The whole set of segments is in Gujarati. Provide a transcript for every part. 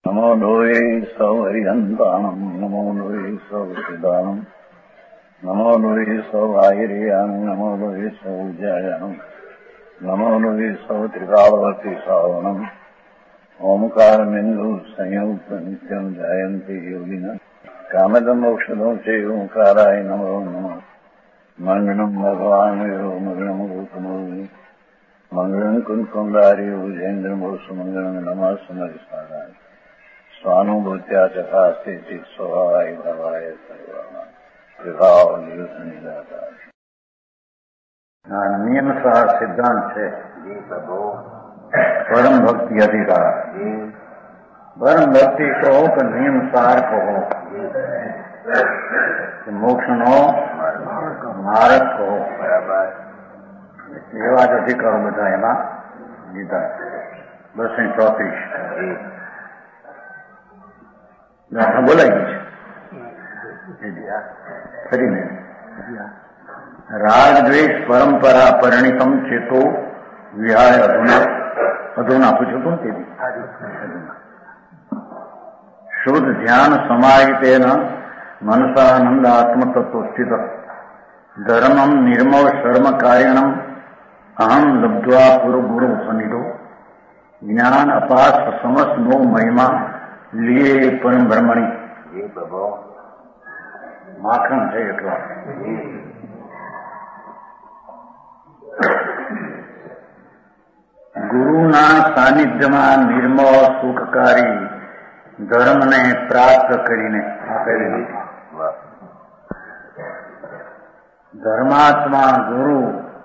नमो लोये सौहरिहन्ताणम् नमो लोये सौचिदानम् नमो लोये सौभागिर्याम् नमो लोये सौजायानम् नमो लोये सौत्रिकालवती सावनम् ओंकारमिन्दु संयुक्त नित्यम् जायन्ति योगिनः कामदमोक्षदं च ओंकाराय नमो नमः मङ्गलम् भगवान् विरो मङ्गलम् रूपमोहि मङ्गलम् कुन्कुण्डारि भुजेन्द्रमोसुमङ्गलम् नमः समरिसाराय स्वानुभूत्या चकास्ते स्वभावाय भवाय सर्वाणां विभाव निदाता नियम सा सिद्धांत है परम भक्ति अधिकार परम भक्ति कहो कि नियम सार कहो मोक्ष नो मार्ग कहो ये बात अधिकार बताए ना गीता 10:34 बोलाएगी खरी में राग द्वेष परंपरा परिणितम चेतो विहाय अधुना पूछो तुम तेरी शुद्ध ध्यान समाहितेन मनसानंद आत्म तत्व स्थित धर्मम निर्मल शर्म कार्यणम अहम लब्ध्वा पूर्व गुरु सनिधो ज्ञान अपास समस्त नो महिमा लिए परम ब्रह्मणी ये प्रभु माखन है એટલા ગુરુના સાનિધ્યમાં નિર્મળ સુખકારી ધર્મને પ્રાપ્ત કરીને આપેલી ધર્માત્મા ગુરુ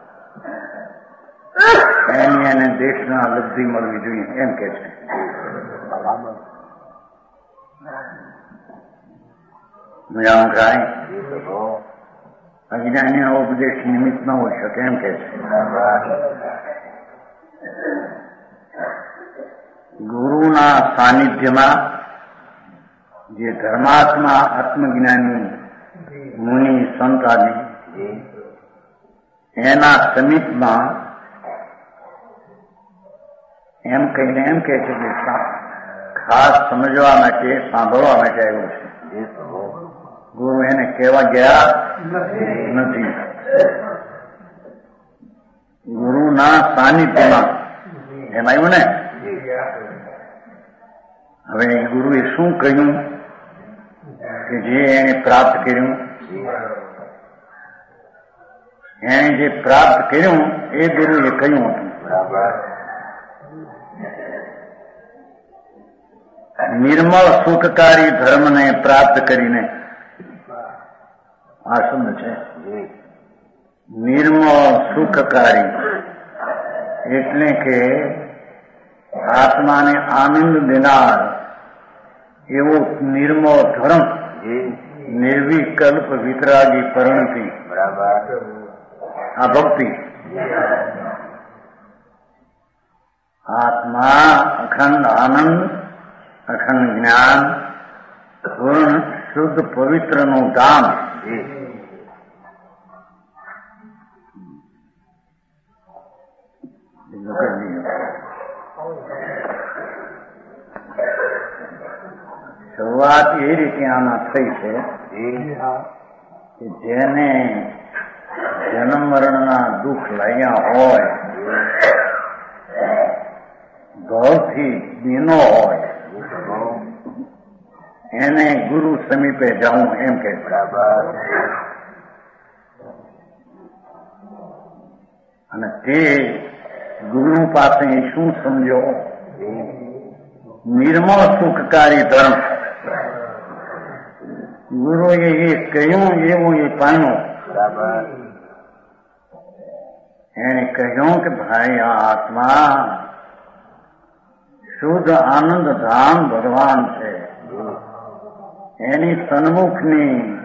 એની અને દેશના લબ્ધિ મળવી જોઈએ એમ કે છે મજામાં થાય અજ્ઞાની ઉપદેશ નિમિત્ત ન હોઈ શકે એમ કે છે ગુરુના સાનિધ્યમાં જે ધર્માત્મા આત્મજ્ઞાની મુનિ સંત આદિ એના સમીપમાં એમ કહીને એમ કહે છે કે ખાસ સમજવા માટે સાંભળવા માટે આવ્યો છે ગુરુ એને કહેવા ગયા નથી ગુરુના સાનિધ્યમાં એમ આવ્યું ને હવે ગુરુએ શું કહ્યું કે જે એને પ્રાપ્ત કર્યું એને જે પ્રાપ્ત કર્યું એ ગુરુએ કહ્યું હતું નિર્મળ સુખકારી ધર્મને પ્રાપ્ત કરીને આ શબ્દ છે નિર્મળ સુખકારી એટલે કે આત્માને આનંદ દેનાર એવો નિર્મળ ધર્મ નિર્વિકલ્પ વિતરાગી પરિણતિ આ ભક્તિ આત્મા અખંડ આનંદ અખંડ જ્ઞાન પૂર્ણ શુદ્ધ પવિત્રનું ધામ શરૂઆત એ રીતે આના થઈ છે કે જેને જન્મ મરણના દુઃખ લાગ્યા હોય ભાવથી દીનો હોય એને ગુરુ સમીપે જાઉં એમ કે અને તે ગુરુ પાસે શું સમજો નિર્મળ સુખકારી ધર્મ ગુરુએ એ કહ્યું એવું એ પામ્યો એને કહ્યું કે ભાઈ આ આત્મા શુદ્ધ આનંદ ધામ ભગવાન છે એની સન્મુખની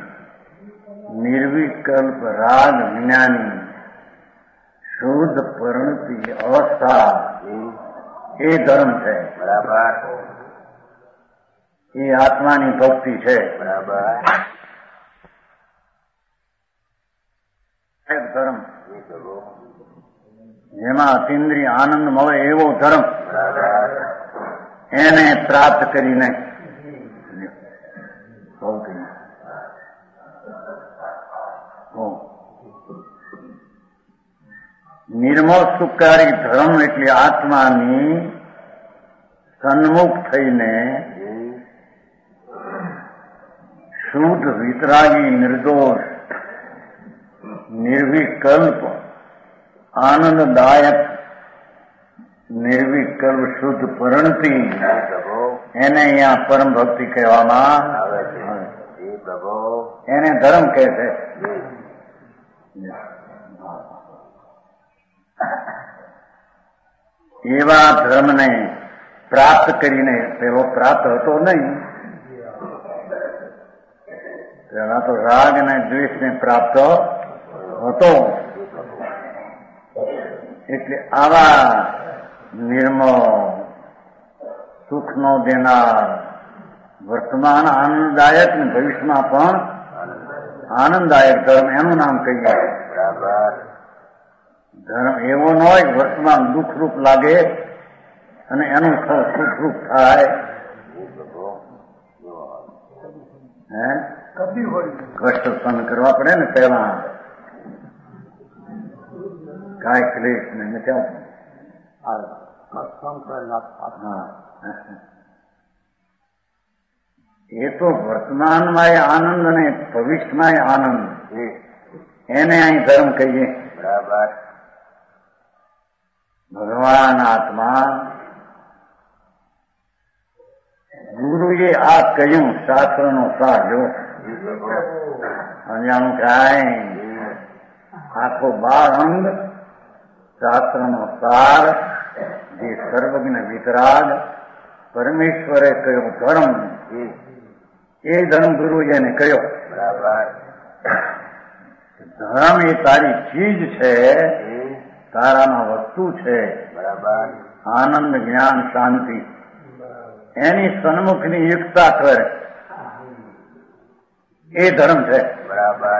નિર્વિકલ્પ રાગ વિજ્ઞાની શુદ્ધ પરિણતિ અવસ્થા એ ધર્મ છે બરાબર એ આત્માની ભક્તિ છે બરાબર ધર્મ જેમાં અતિન્દ્રિય આનંદ મળે એવો ધર્મ એને પ્રાપ્ત કરીને નિર્મળ સુખકારી ધર્મ એટલે આત્માની સન્મુખ થઈને શુદ્ધ વિતરાગી નિર્દોષ નિર્વિકલ્પ આનંદદાયક નિર્વિકલ્પ શુદ્ધ પરણતી એને અહીંયા પરમ ભક્તિ કહેવામાં આવે છે. એને ધર્મ કહે છે. એવા ધર્મને પ્રાપ્ત કરીને પેલો પ્રાપ્ત હતો નહીં. પેલા તો રાગ અને દ્વેષને પ્રાપ્ત હતો. એટલે આવા નિર્મળ સુખનો દેનાર વર્તમાન આનંદદાયક ને ભવિષ્યમાં પણ આનંદદાયક ધર્મ એનું નામ કહીએ. ધર્મ એવો ન હોય વર્તમાન દુઃખરૂપ લાગે અને એનું સુખરૂપ થાય. કષ્ટ સહન કરવા પડે ને પેલા કાંઈ ક્લેશ ને એ તો વર્તમાનમાં આનંદ અને ભવિષ્યમાં આનંદ એને અહીં ધર્મ કહીએ. બરાબર. ભગવાન આત્મા ગુરુએ આ કહ્યું શાસ્ત્રનો સાર જો સમજાણું કાંઈ આખો 12 અંગ શાસ્ત્રનો સાર જે સર્વજ્ઞ વિતરાગ પરમેશ્વરે કયો ધર્મ એ ધર્મ ગુરુએ ને કયો. બરાબર. ધર્મ એ તારી ચીજ છે, તારામાં વસ્તુ છે. બરાબર. આનંદ જ્ઞાન શાંતિ એની સન્મુખની યુક્તા કરે એ ધર્મ છે. બરાબર.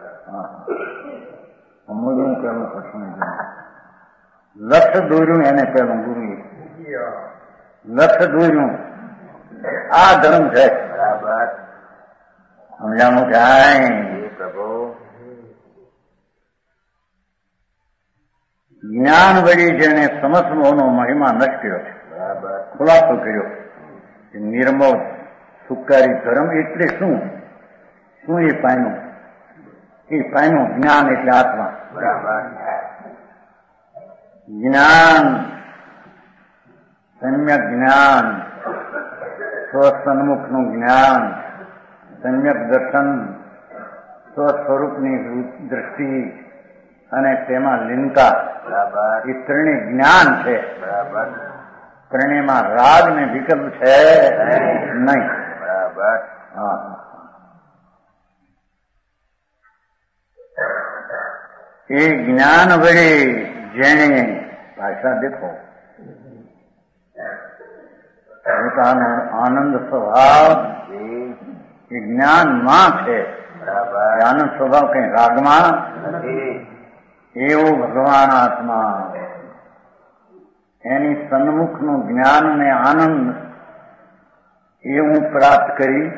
સમજવું પેલું પ્રશ્ન લક્ષ્ય દોર્યું એને પેલું ગુરુએ લક્ષ્ય દોર્યું આ ધર્મ છે. બરાબર. સમજાણું કાંઈ પ્રભુ જ્ઞાન વળી જેને સમસ્ત મોહનો મહિમા નષ્ટ કર્યો છે. બરાબર. ખુલાસો કર્યો કે નિર્મળ સુખકારી ધર્મ એટલે શું એ પાયનું જ્ઞાન એટલે આત્મા. બરાબર. જ્ઞાન સમ્યક જ્ઞાન સ્વસન્મુખનું જ્ઞાન સમ્યક દર્શન સ્વસ્વરૂપની દ્રષ્ટિ અને તેમાં લીનતા એ ત્રણેય જ્ઞાન છે. બરાબર. ત્રણેયમાં રાગ ને વિકલ્પ છે નહીં. બરાબર. એ જ્ઞાન વડે જેણે ભાષા દેખો પોતાનો આનંદ સ્વભાવ એ જ્ઞાનમાં છે. આનંદ સ્વભાવ કઈ રાગમાં નથી. એવો ભગવાન આત્મા એની સન્મુખનું જ્ઞાન ને આનંદ એ હું પ્રાપ્ત કરી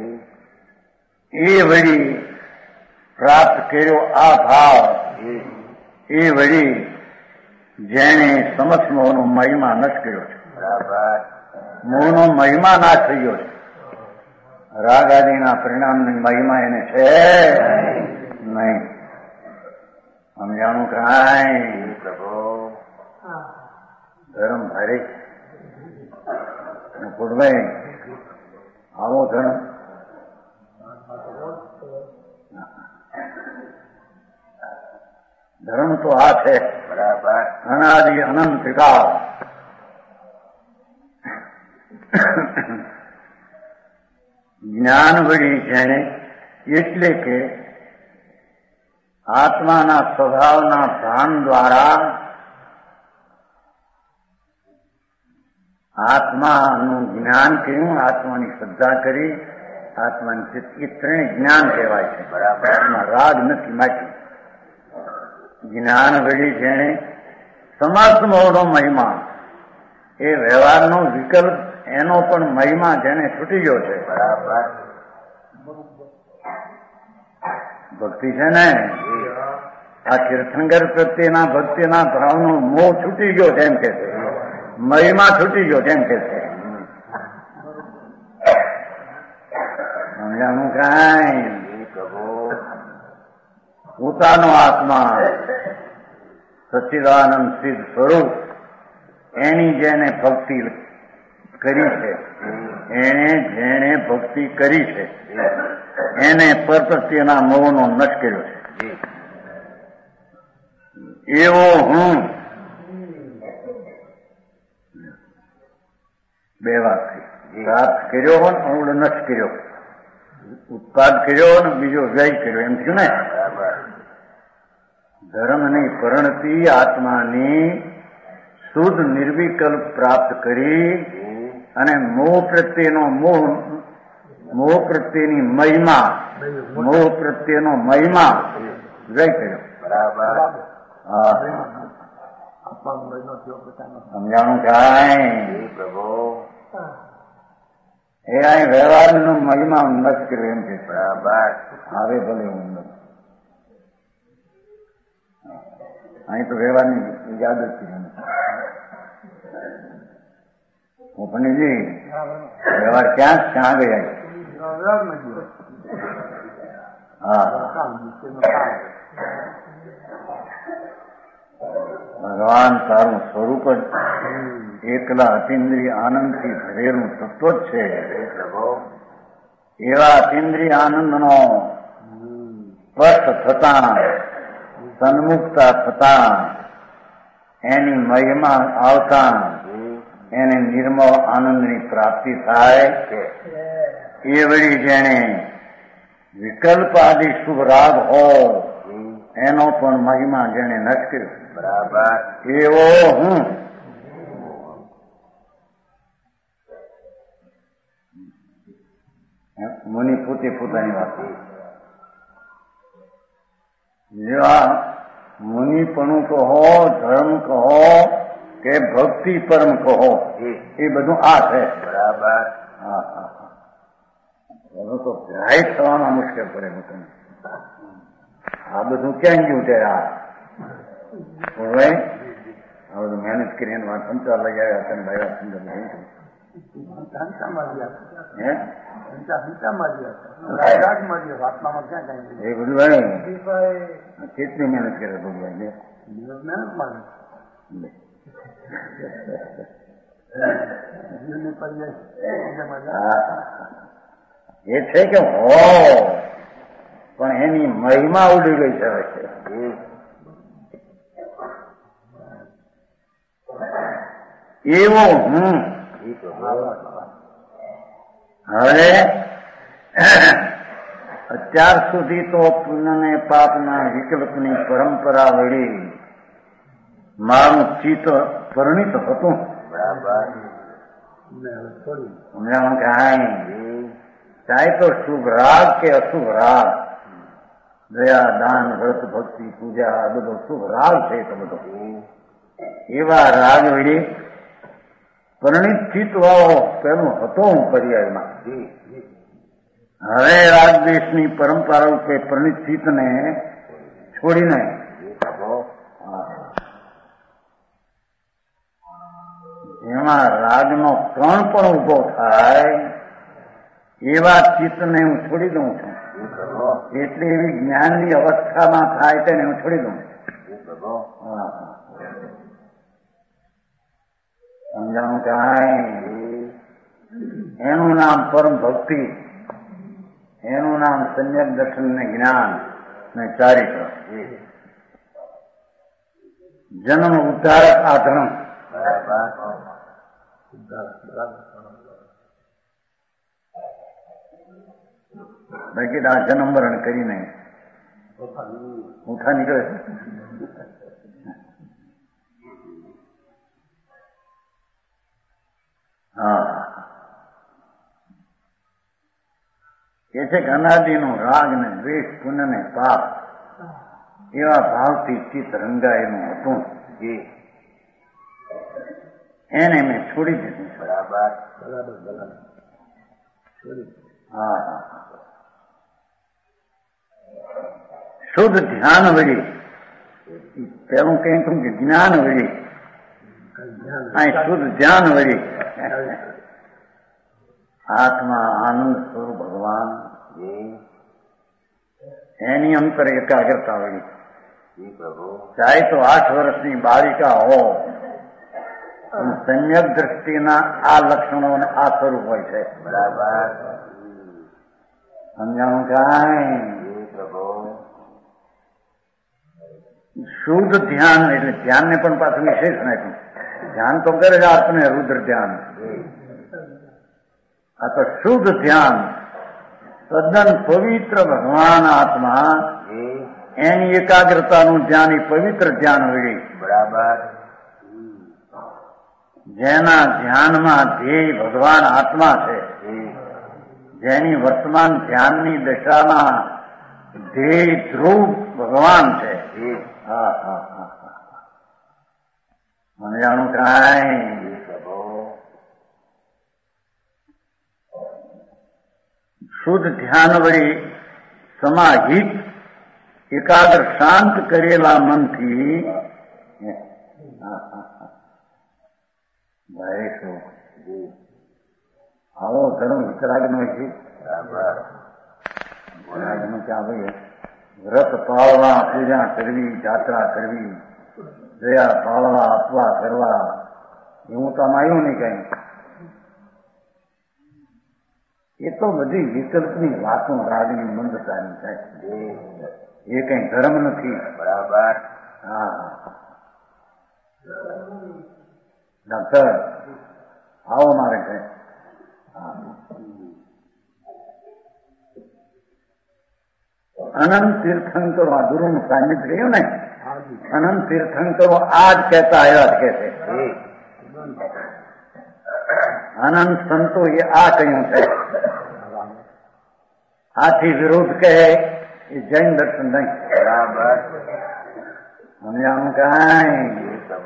એ વળી પ્રાપ્ત કર્યો આ ભાવ એ વળી જેણે સમસ્ત મોહનો મહિમા નષ્ટ કર્યો છે. બરાબર. મોહનો મહિમા નાશ થયો છે. રાગ આદિના પરિણામની મહિમા એને છે નહીં. સમજાણું કાંઈ પ્રભુ ધર્મ ભારે પૂર્વાઈ આવો ધર્મ ધર્મ તો આ છે. બરાબર. અનાદિ અનંત કાળ જ્ઞાન વળી જેણે એટલે કે આત્માના સ્વભાવના ભાન દ્વારા આત્માનું જ્ઞાન કર્યું, આત્માની શ્રદ્ધા કરી, આત્માની ચિત્ત એ ત્રણે જ્ઞાન કહેવાય છે. બરાબર. એમાં રાગ નથી માટી. જ્ઞાન વળી જેણે સમસ્ત મોહનો મહિમા એ વ્યવહારનો વિકલ્પ એનો પણ મહિમા જેને છૂટી ગયો છે. બરાબર. ભક્તિ છે ને આ તીર્થંકર પ્રત્યેના ભક્તિના ભાવનો મોહ છૂટી ગયો તેમ કે છે, મહિમા છૂટી ગયો તેમ કે છે. સમજાણું કાંઈ? પોતાનો આત્મા સચ્ચિદાનંદ સિદ્ધ સ્વરૂપ એની જેને ભક્તિ કરી છે, જેને ભક્તિ કરી છે એને પર પ્રત્યેના મોહનો નશ કર્યો છે. એવો હું બે વાત થઈ. પ્રાપ્ત કર્યો હોય ને અવળો નશ કર્યો, ઉત્પાદ કર્યો ને બીજો વ્યય કર્યો, એમ થયું ને. ધર્મની પરિણતિ આત્માની શુદ્ધ નિર્વિકલ્પ પ્રાપ્ત કરી અને મોહ પ્રત્યેનો મોહ પ્રત્યેની મહિમા, મોહ પ્રત્યેનો મહિમા વ્યય કર્યો. બરાબર. હા, સમજાણું કાંઈ? એ અહીં વ્યવહારનો મહિમા નષ્ટ કર્યો એમ કે. બરાબર. હવે ભલે હું નથી, અહીં તો વ્યવહારની યાદ જ કરી. હું પંડિતજી વ્યવહાર ક્યાં ગયા? હા, ભગવાન તારું સ્વરૂપ જ એકલા અતિન્દ્રિય આનંદથી ભરેલું તત્વ જ છે. એવા અતિન્દ્રિય આનંદનો સ્પષ્ટ થતા, સન્મુખતા થતા, એની મહિમા આવતા એને નિર્મળ આનંદની પ્રાપ્તિ થાય. એ વળી જેને વિકલ્પ આદિ શુભ રાગ હો એનો પણ મહિમા જેને નષ્ટ કર્યો. બરાબર. એવો હું મુનિ પોતે પોતાની વાત. જેવા મુનિપણું કહો, ધર્મ કહો કે ભક્તિ પરમ કહો, એ બધું આ છે. બરાબર. હા હા હા, એનું તો ગ્રાહ્ય થવામાં મુશ્કેલ પડે લોકોને. આ બધું ક્યાં ગયું ત્યારે? ભાઈ આ બધું મહેનત કરીને વાત સંચાર લઈ આવ્યા હતા ને ભાઈ સુંદર એ બધું ભાઈ કેટલી મહેનત કરે ભગવાન. એ છે કે હો, પણ એની મહિમા ઉડી ગઈ છે. એવો હું હવે અત્યાર સુધી તો પુણ્ય ને પાપના વિકલ્પની પરંપરા વળી મારું ચિત્ત પરિણિત હતું. હમણાં કાંઈ ચાહે તો શુભ રાગ કે અશુભ રાગ, દયા દાન વ્રત ભક્તિ પૂજા આ બધો શુભ રાગ છે. તો બધો એવા રાગ વળી પરિણિત ચિત્ત વાળો પેલું હતો હું પર્યાયમાં. હવે રાગદેશની પરંપરા રૂપે પરિણિત ચિત્તને છોડીને એમાં રાગનો કણ પણ ઉભો થાય એવા ચિત્તને હું છોડી દઉં છું. એટલે એવી જ્ઞાનની અવસ્થામાં થાય તેને હું છોડી દઉં છું. સમજાણું કાંઈ? એનું નામ પરમ ભક્તિ, એનું નામ સમ્યક દર્શન ને જ્ઞાન ને ચારિત્ર. જન્મ ઉદ્ધારક આ ધર્મ. બાકી આ જન્મ મરણ કરીને ઉઠા નીકળે છે. હા, એ છે કે અનાદિનો રાગ ને દ્વેષ, પુણ્ય ને પાપ એવા ભાવથી ચિત્ત રંગાયેલું હતું. એને મેં છોડી દીધું. બરાબર હા શુદ્ધ ધ્યાન વળી પેલું કહ્યું કે જ્ઞાન વળી અહીં શુદ્ધ ધ્યાન વળી આત્મા આનંદ સ્વરૂપ ભગવાન એની અંતર એકાગ્રતા વળી ચાહે તો 8 વર્ષની બાળિકા હો સમ્યક દ્રષ્ટિના આ લક્ષણો અને આ સ્વરૂપ હોય છે. બરાબર સમજાણું કાંઈ શુદ્ધ ધ્યાન એટલે ધ્યાનને પણ પાછું વિશેષ નાખ્યું. ધ્યાન તો કરે જ આપને રુદ્ર ધ્યાન. આ તો શુદ્ધ ધ્યાન તદ્દન પવિત્ર ભગવાન આત્મા એની એકાગ્રતાનું ધ્યાન એ પવિત્ર ધ્યાન વળી. બરાબર જેના ધ્યાનમાં ધ્યેય ભગવાન આત્મા છે, જેની વર્તમાન ધ્યાનની દશામાં ધ્યેય ધ્રુવ ભગવાન છે. હા હા હા મને જાણું કાંઈ શુદ્ધ ધ્યાન વળી સમાહિત એકાગ્ર શાંત કરેલા મનથી આવો ધર્મ વિતરાગનો છે. ક્યાં ભાઈ વ્રત પાળવા, પૂજા કરવી, જાત્રા કરવી, દયા પાળવા, આપવા કરવા એવું તો આમ આવ્યું નહીં કઈ. એ તો બધી વિકલ્પની વાતો રાગની મંદતાની થાય. એ કઈ ધર્મ નથી. બરાબર હા ડોક્ટર આવો મારે કઈ અનંત તીર્થંકરો આ ગુરુનું સાનિધ્ય રહ્યું ને, અનંત તીર્થંકરો આ જ કહેતા આવ્યા જ કે છે. અનંત સંતો એ આ કહ્યું છે. આથી વિરોધ કહે એ જૈન દર્શન નહીં. બરાબર સમજાણું કાંઈ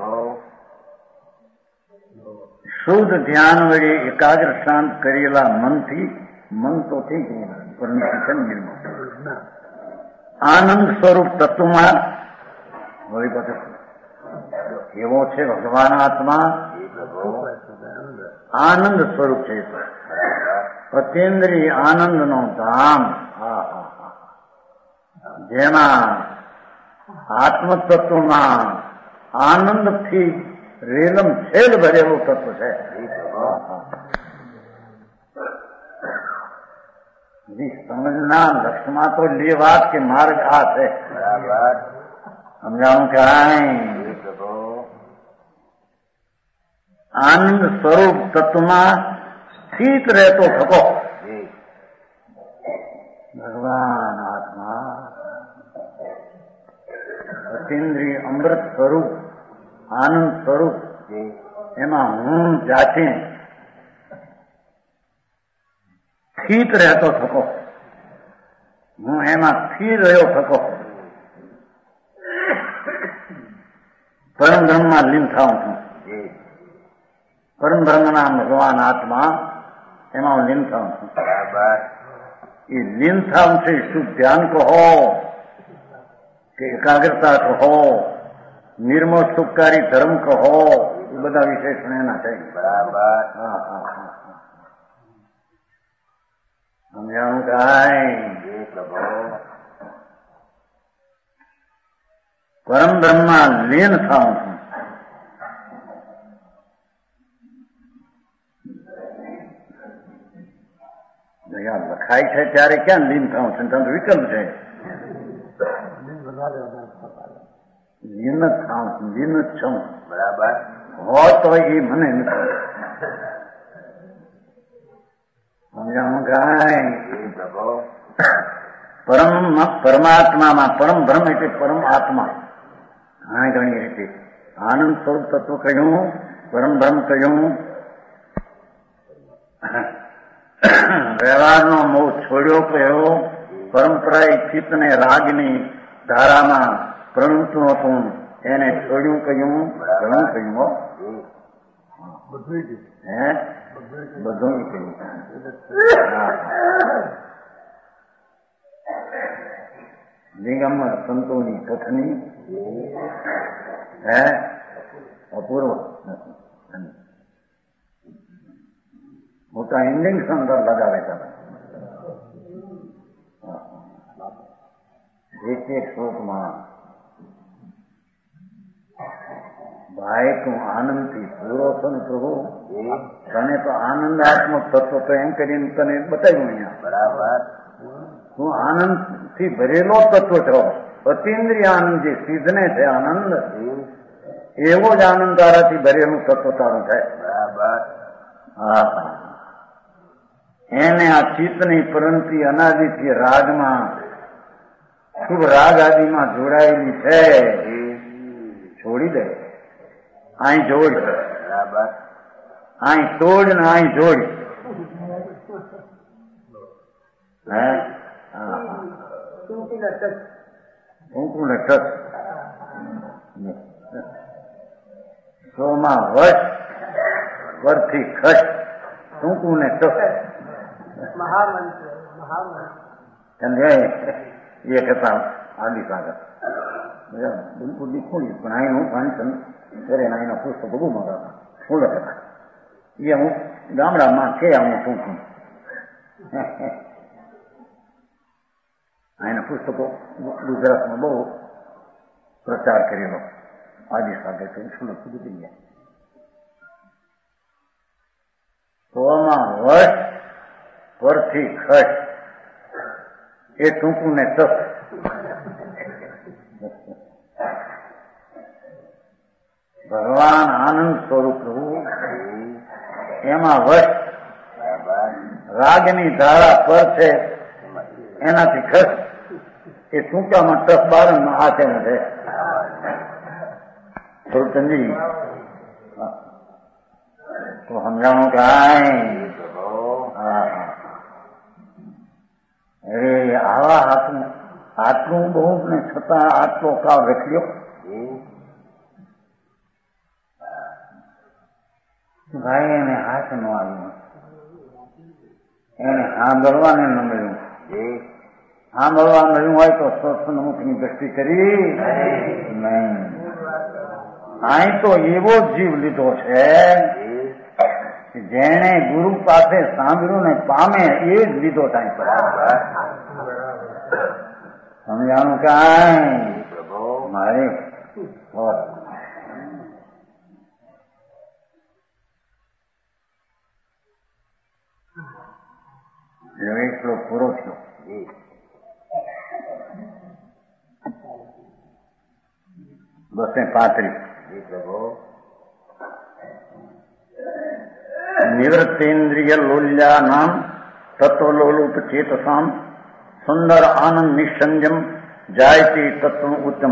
શુદ્ધ ધ્યાન વડે એકાગ્ર શાંત કરેલા મનથી, મન તો ઠીક પરંતુ છે નિર્મળ આનંદ સ્વરૂપ તત્વમાં વળી પાછું એવો છે ભગવાન આત્મા આનંદ સ્વરૂપ છે. અતિન્દ્રિય આનંદનો ધામ. જેમાં આત્મતત્વમાં આનંદથી રેલમ છેલ ભરેલું તત્વ છે. સમજના લક્ષમાં તો લે વાત કે માર્ગ આ છે. સમજાવું કે આનંદ સ્વરૂપ તત્વમાં સ્થિત રહેતો થકો ભગવાન આત્મા અતિન્દ્રિય અમૃત સ્વરૂપ આનંદ સ્વરૂપ એમાં હું જાતે સ્થિત રહેતો થકો, હું એમાં સ્થિર રહ્યો થકો, પરમ બ્રહ્મમાં લીન થાઉં છું. પરમ બ્રહ્મના ભગવાન આત્મા એમાં હું લીન થાઉં છું. એ લીન થાઉં છે શુદ્ધ ધ્યાન કહો કે એકાગ્રતા કહો, નિર્મળ સુખકારી ધર્મ કહો, એ બધા વિશેષણ એના છે. બરાબર હા હા હા સમજાણું કાંઈ પરમ બ્રહ્મમાં લીન થાઉં છું. લખાય છે ત્યારે ક્યાં લીન થાઉં છું? તંત્ર વિકલ્પ છે. લીન જ થાઉં છું, લીન જ છું. બરાબર હોત હોય એ મને નથી. સમજાણું કાંઈ પરમાત્મામાં પરમ બ્રહ્મ એટલે પરમ આત્મા. હા ઘણી રીતે આનંદ સ્વરૂપ તત્વ કહ્યું, પરમ બ્રહ્મ કહ્યું. વ્યવહારનો મોહ છોડ્યો કહ્યો, પરંપરા ચિત્તને રાગની ધારામાં પ્રણુતું હતું એને છોડ્યું કહ્યું, ઘણું કહ્યું. હે બધું કહ્યું. નિગમમાં સંતોની કથની હે અપૂર્વ મોટા ઇન્ડિંગ અંદર લગાવે છે. એક એક શ્લોકમાં ભાઈ તું આનંદથી પૂરો છો ને પ્રભુ, તને તો આનંદાત્મક તત્વ તો એમ કરીને તને બતાવ્યું અહીંયા. બરાબર. તું આનંદથી ભરેલો તત્વ છો. અતિન્દ્રિય આનંદ જે સિદ્ધને છે આનંદ, એવો જ આનંદ તારાથી ભરેલું તત્વ તારું છે. બરાબર. હા, એને આ ચિત્તની પરંતિ અનાદિથી રાગમાં શુભ રાગ આદિમાં જોડાયેલી છે, છોડી દે. અહીં જોડ, બરાબર. અહીં તોડ ને અહીં જોડ. હે ટૂંકું ને ટચ. સોમાં વશ પરથી ખસ, ટૂંકું ને ટચ. સમજાય? એ કથા આદિ સાગર બિલકુલ દીખું પણ અહીંનું વાંચન કરે એના પુસ્તકો બહુ મારા ફૂલ હતા. એ હું ગામડામાં છે હું ટૂંકું એના પુસ્તકો ગુજરાતમાં બહુ પ્રચાર કરેલો. આદિ સાગર સુરત સુધી થઈ ગયા. સોમાં વર્ષ પરથી ખર્ચ, એ ટૂંકું ને ટક. ભગવાન આનંદ સ્વરૂપ એમાં વશ રાગની ધારા પર છે, એનાથી ખસ એ ટૂંકામાં ટસ બારણમાં હાથે છે. સુરતનજી તો સમજાણું કે અરે આવા હાથનું આટલું બહુ ને છતાં આટલો કાળ રખ્યો. ભાઈ એને હાથ ન આવ્યું, એને સાંભળવાને ન મળ્યું. સાંભળવા મળ્યું હોય તો સત્સન્મુખની દ્રષ્ટિ કરી નહીં. અહીં તો એવો જીવ લીધો છે જેને ગુરુ પાસે સાંભળ્યું ને પામે એ જ લીધો થાય. સમજાણું કાંઈ મારે એટલો પૂરો થયો. બસે 35 નિવૃત્તેન્દ્રિય લોલ્યા નામ તત્વલોલુપ ચેતસામ સુંદર આનંદ નિસંજમ જાયતી તત્વ ઉત્તમ.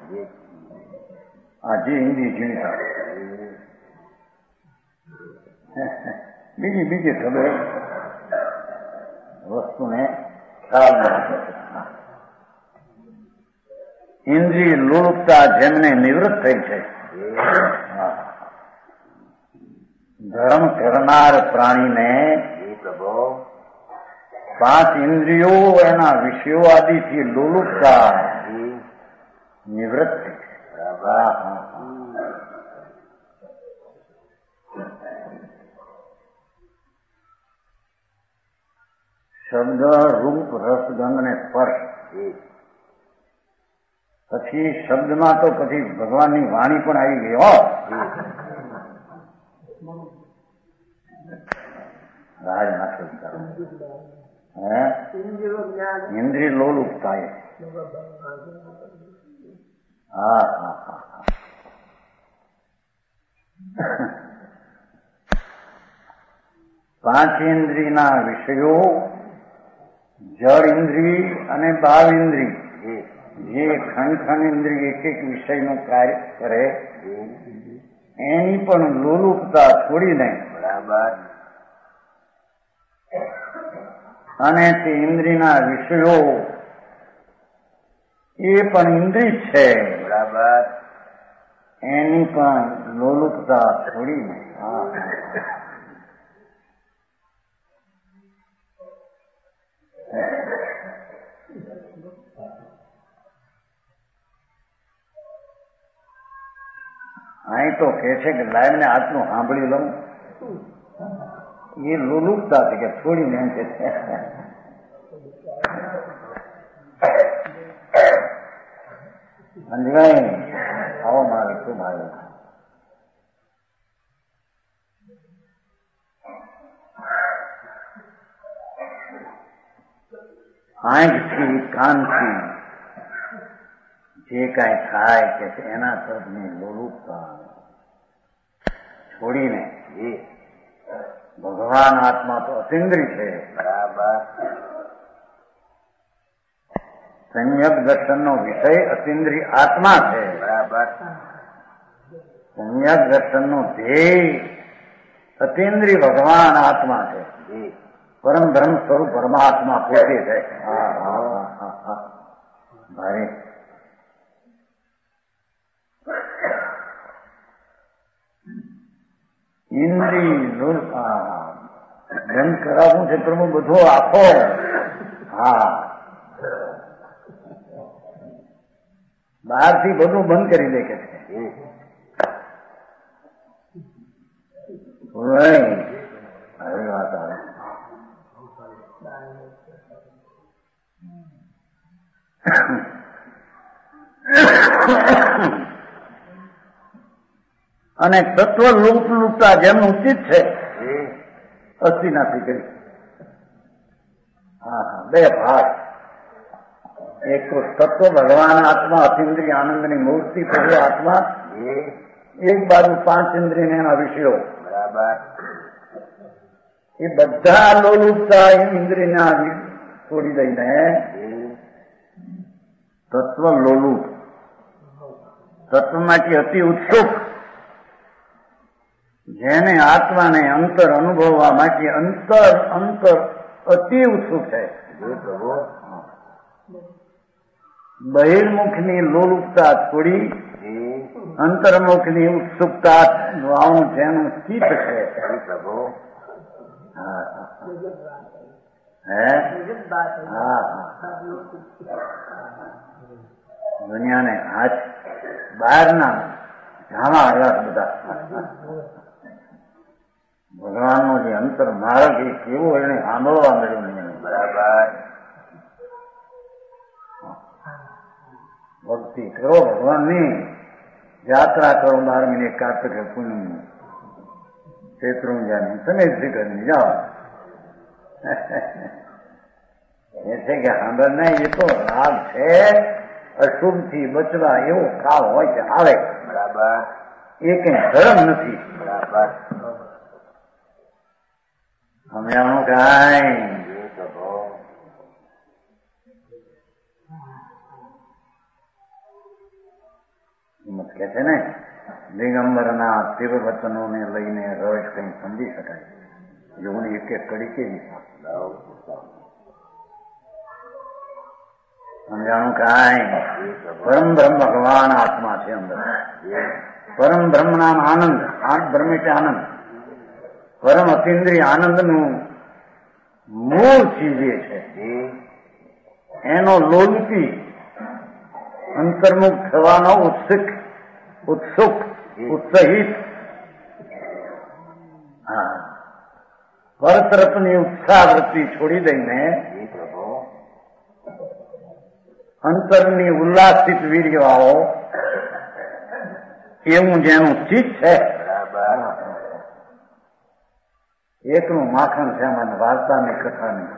આ જે હિન્દી ઝીણતા બીજી ખબર વસ્તુને ખ્યાલ નથી. ઇન્દ્રિય લોલુપતા જેમને નિવૃત્ત થઈ છે, ધર્મ કરનાર પ્રાણીને 5 ઇન્દ્રિયો એના વિષયો આદિથી લોલુપતા નિવૃત્ત થઈ છે. શબ્દ રૂપ રસ ગંધ ને સ્પર્શ, પછી શબ્દમાં તો પછી ભગવાનની વાણી પણ આવી ગઈ. રાજ નાખો ઇન્દ્રિય લોલુપતા એ. હા 5 ઇન્દ્રિયના વિષયો જળ ઇન્દ્રિય અને બાવ ઇન્દ્રિય, જે ખંડ ઇન્દ્રિય એક વિષયનું કાર્ય કરે એની પણ લોલુપતા છોડીને બરાબર અને તે ઇન્દ્રિયના વિષયો એ પણ ઇન્દ્રિય છે, બરાબર એની પણ લોલુપતા છોડીને તો કહે છે કે લાઈને આટલું સાંભળી લઉં, એ લુલુપતા છે કે છોડીને એમ કે છે અંજવાય આવો મારે શું મારે આંખથી કાનથી જે કાંઈ થાય કે એના તરફની લોલુપતા છોડીને ભગવાન આત્મા તો અતિન્દ્રિય છે. બરાબર. સંયમ દર્શનનો વિષય અતિન્દ્રિય આત્મા છે. બરાબર. સંયમ દર્શનનો ધ્યેય અતિન્દ્રિય ભગવાન આત્મા છે. પરમ ધર્મ સ્વરૂપ પરમાત્મા પોતે છે. ભારે ઇન્દ્રિય બંધ કરાવવું છે પ્રભુ બધો આખો. હા, બહારથી બધું બંધ કરી દે કે છે. આવી વાત આવે. અને તત્વ લૂંટતા જેમ ઉચિત છે અસ્થિનાથી કરી. હા, બે ભાગ. એક તો તત્વ ભગવાન આત્મા અતિન્દ્રિય આનંદની મૂર્તિ પ્રભુ આત્મા, એક બાજુ પાંચ ઇન્દ્રિય એના વિષયો. બરાબર. એ બધા લોલુપતા ઇન્દ્રિયના છોડી દઈને તત્વ લોલુપ, તત્વમાંથી અતિ ઉત્સુક, જેને આત્માને અંતર અનુભવવા માટે અંતર અતિ ઉત્સુક છે. બહિર્મુખની લોલુપતા છોડી અંતર્મુખની ઉત્સુકતા વાળું જેનું ચિત્ત છે. દુનિયાને હાથ બહારના ઝામા આવ્યા બધા. ભગવાનનો જે અંતર માર્ગ એ કેવો એને સાંભળવા મળ્યો નહીં. બરાબર. ભક્તિ કરો ભગવાનની, યાત્રા કરો 12 મહિને કાર્તિક પૂનમ શેત્રુંજાની તમે કરીને જાઓ. એ છે કે સાંભળ નહીં, એ તો લાભ છે. અશુભથી બચવા એવો કાળ હોય છે આવે. બરાબર. એ કઈ ધર્મ નથી. બરાબર. સમજાણું કાંઈ હિંમત કે છે ને, દિગંબરના તીવ્ર વચનોને લઈને રસ કઈ સમજી શકાય. યોગની એક એક કડી કેવી સમજાણું કાંઈ. પરમ બ્રહ્મ ભગવાન આત્મા છે અંદર. પરમ બ્રહ્મ નામ આનંદ, આઠ બ્રહ્મ એટલે આનંદ. પરમ અતિન્દ્રિય આનંદનું મૂળ ચીજ એ છે. એનો લોલપી અંતર્મુખ થવાનો ઉત્સુક ઉત્સાહિત, પરતરફની ઉત્સાહ વૃત્તિ છોડી દઈને અંતરની ઉલ્લાસિત વીર્યવાળો એવું જેનું ચિત્ત છે. એકનું માખણ છે મને વાર્તાની કથાની.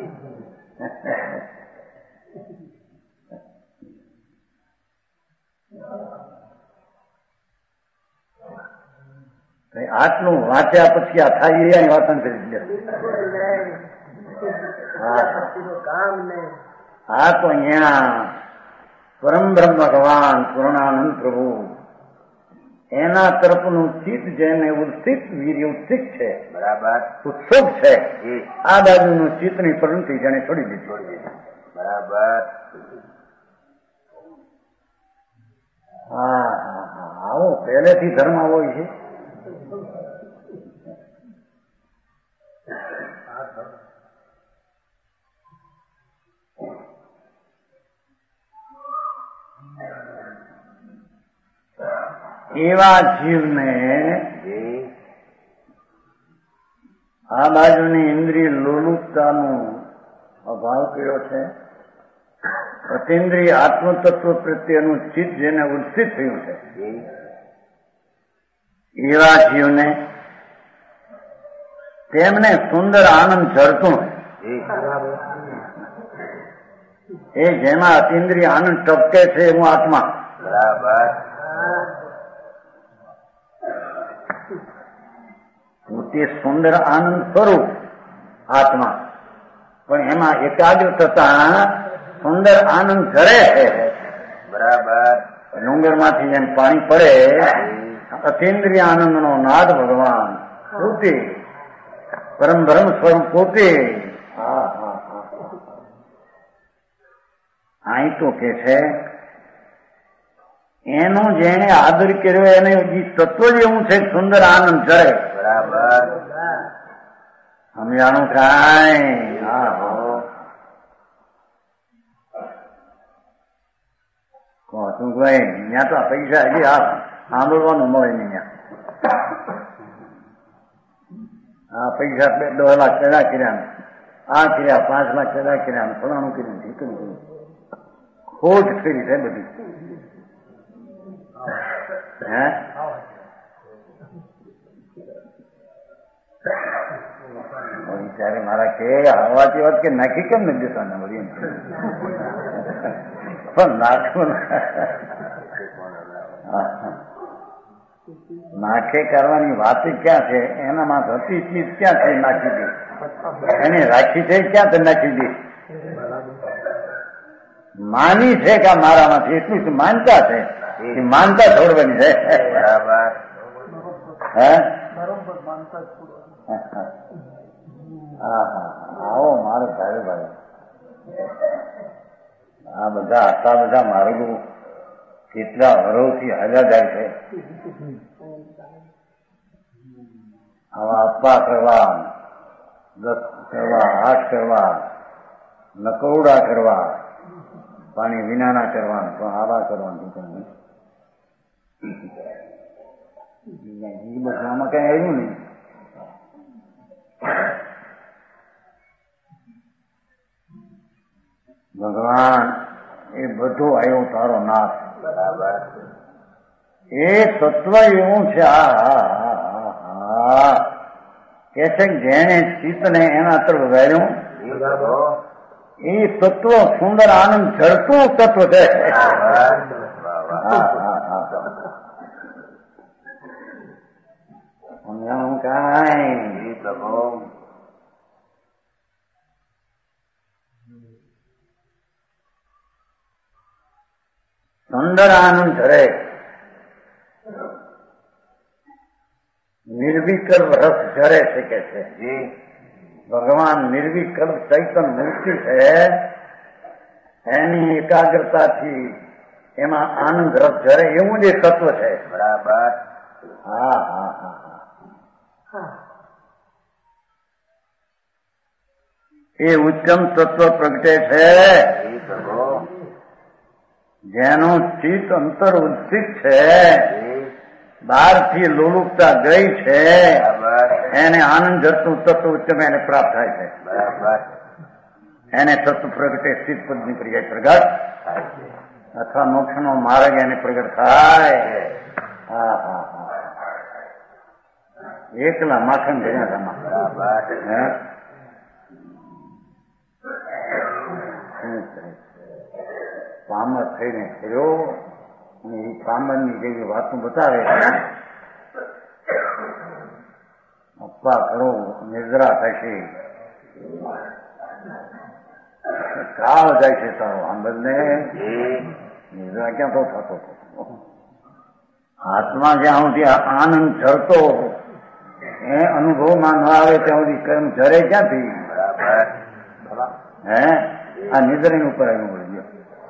આટલું વાંચ્યા પછી આ થાય એ વાતન કરી દે. હા, તો અહીંયા પરમ બ્રહ્મ ભગવાન પૂર્ણાનંદ પ્રભુ એના તરફનું ચિત્ત જેને ઉત્સિત વીર્ય ઉત્સિત છે. બરાબર. ઉત્સુક છે. આ બાજુનું ચિત્તની પ્રવૃત્તિ જેને છોડી દીધી. બરાબર. હા, આવો પહેલેથી ધર્મ આવો છે. એવા જીવને આ બાજુની ઇન્દ્રિય લોલુપતાનો અભાવ કયો છે. અતિન્દ્રિય આત્મતત્વ પ્રત્યેનું ચિત્ત જેને ઉત્સિત થયું છે એવા જીવને તેમને સુંદર આનંદ ઝરતું એ જેમાં અતિન્દ્રિય આનંદ ટપકે છે હું આત્મા બરાબર તે સુંદર આનંદ સ્વરૂપ આત્મા પણ એમાં એકાગ્ર થતા સુંદર આનંદ ઝરે છે. બરાબર ડુંગર માંથી જેમ પાણી પડે અતિન્દ્રિય આનંદ નો નાદ ભગવાન પોતે પરમ બ્રહ્મ સ્વરૂપ પોતે અહીં તો કે છે એનો જેને આદર કર્યો એને તત્વ જ એવું છે સુંદર આનંદ ઝરે. બરાબર સમજાણું કાંઈ શું ભાઈ ત્યાં તો પૈસા હજી સાંભળવાનું મળે નહીં ત્યાં પૈસા 2 લાખ પેદા કર્યા આ કર્યા 5 લાખ પેદા કર્યા ફલાણું કર્યું ઢીકણું કર્યું ખોટ કરી છે બધી. હે ત્યારે મારા કે હવાથી વાત કે નાખી કેમ નથી દેતા ને વળી પણ નાખવું નાખે કરવાની વાત ક્યાં છે એનામાં હતી ચીજ ક્યાં છે નાખી દે એને રાખી છે ક્યાં તે નાખી દે માની છે કે મારામાંથી એટલું જ માનતા છે એ માનતા છોડવાની છે. બરાબર હે આવો મારે ભાઈ ભાઈ આ બધા આટલા બધા માર્ગો કેટલા વરોથી હાલ્યા જાય છે. આવા અપ્પા કરવા 10 કરવા 8 કરવા નકવડા કરવા પાણી વિનાના કરવાનું પણ આવા કરવાનું આમાં કઈ આવ્યું નહીં. ભગવાન એ બધો આવ્યો તારો નાશ. બરાબર એ તત્વ એવું છે કે છે જેને ચિત્તને એના તરફ વાળ્યું એ તત્વ સુંદર આનંદ ઝરતું તત્વ છે. સમજાણું કાંઈ સુંદર આનંદ ઝરે નિર્વિકલ્પ રસ ઝરે છે કે છે ભગવાન નિર્વિકલ્પ ચૈતન મૂર્તિ છે એની એકાગ્રતાથી એમાં આનંદ રસ ઝરે એવું જ તત્વ છે. બરાબર એ ઉત્તમ તત્વ પ્રગટે છે જેનું ચિત્ત અંતર ઉત્સિત છે બહારથી લોલુપતા ગઈ છે એને આનંદ જતું તત્વ ઉત્તમ એને પ્રાપ્ત થાય છે. બરાબર એને તત્વ પ્રગટે સ્થિત પદની ક્રિયા પ્રગટ અથવા મોક્ષનો માર્ગ એને પ્રગટ થાય. એકલા માખણ ભર્યા પામર થઈને ફર્યો અને એ પામરની જેવી વાતો બતાવે અપ્પા કરો નિદ્રા થશે કાળ જાય છે તારો આંબલને નિદ્રા ક્યાં તો થતો હાથમાં જ્યાં સુધી આનંદ ઝરતો એ અનુભવમાં ન આવે ત્યાં સુધી કર્મ ઝરે ક્યાંથી. હે આ નિદ્રની ઉપર આવ્યું પડી ગયો.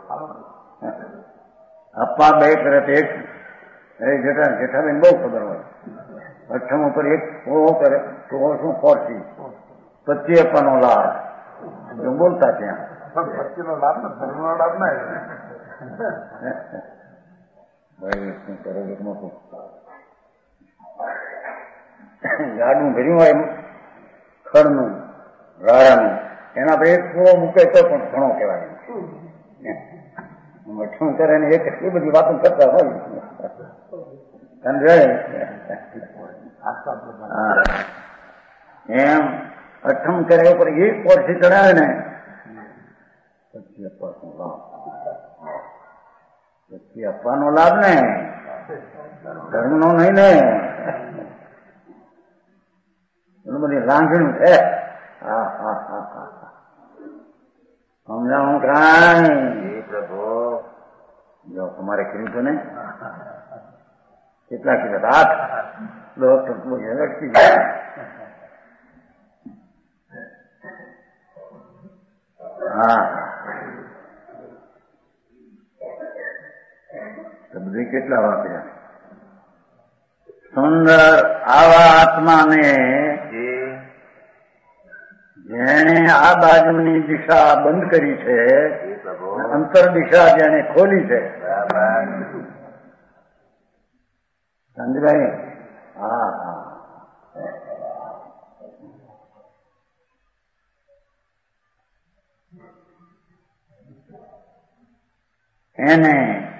અપ્પા 2 કરે એક જેઠાબેન બહુ ખબર હોય 8 ઉપર 1 ઓહો કરે તો શું ફોરસી 25 અપ્પાનો લાભ બોલતા ત્યાં 25 નો લાભ ને ધર્મનો લાભ ના ભાઈ શું કરે છે મોટું ગાડું ભર્યું હોય ખડનું રાડાનું એના પર એક પૂરો મૂકે તો પણ ઘણો કહેવાય. મઠું કરે ને એક એટલી બધી વાતો કરતા હોય સમજાય. એમ અઠમ કરે ઉપર એક વર્ષથી ચડાવે ને પછી આપવાનો લાભ ને ધર્મ નો નહીં ને એનું બધી લાંઘણું છે. હા હા હા હા સમજાવું કાંઈ પ્રભુ જો તમારે કર્યું હતું ને કેટલા કિલો 8 અટકી ગયા. હા બધી કેટલા વાપર્યા. સુંદર આવા આત્માને જેણે આ બાજુની દિશા બંધ કરી છે, અંતર દિશા જેને ખોલી છે. સમજાય? હા હા એને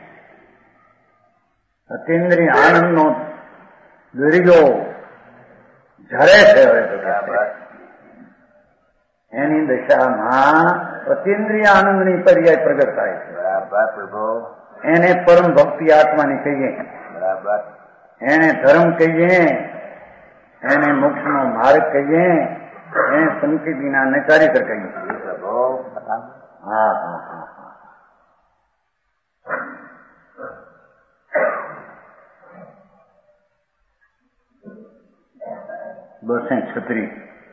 અતિન્દ્રિય આનંદનો દરિયો ઝરે છે. એની દશામાં અતિન્દ્રિય આનંદની પર્યાય પ્રગટ થાય છે. એને પરમ ભક્તિ આત્માની કહીએ, એને ધર્મ કહીએ, એને મોક્ષનો માર્ગ કહીએ, એને સંકેત જ્ઞાનને ચારિત્ર કહીએ. હા હા હા 236